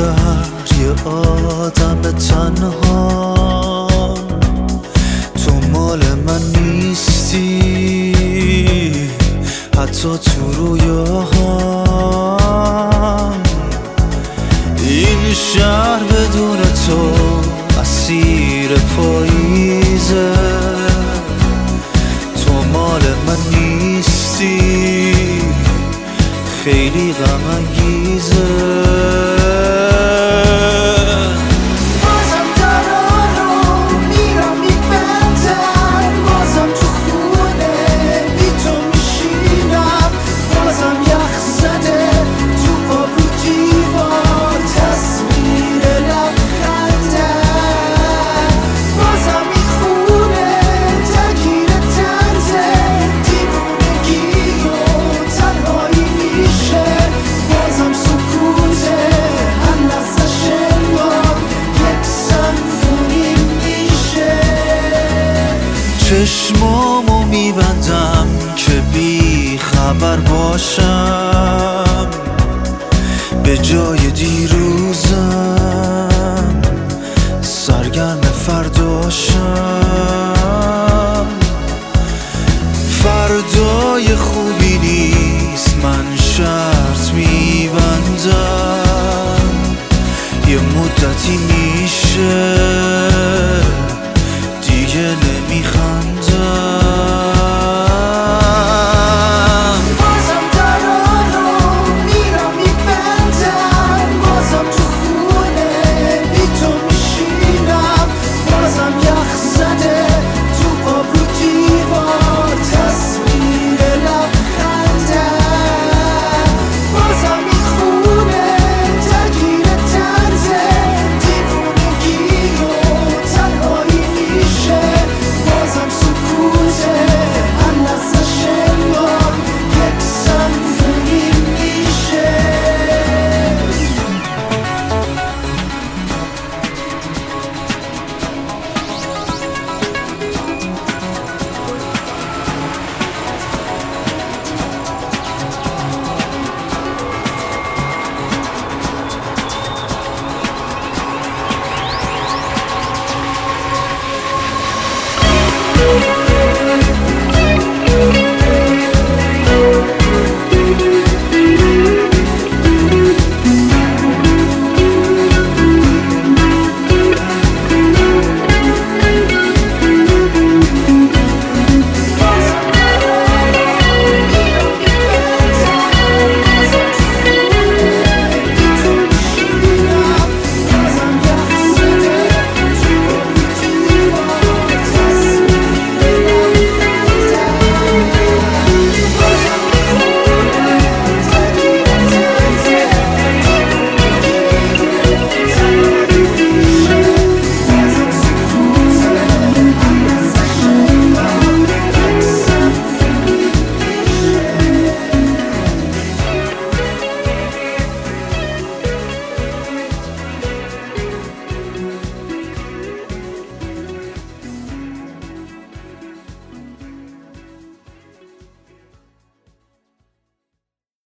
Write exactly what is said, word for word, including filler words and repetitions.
شهر یه آدم تنها، تو مال من نیستی حتی تو رویاهام. این شهر بدون تو اسیر پاییزه، تو مال من نیستی خیلی غم انگیزه. چشمامو میبندم که بی خبر باشم، به جای دیروزم سرگرم فرداشم. فردای خوبی نیست، من شرط میبندم یه مدتی میشه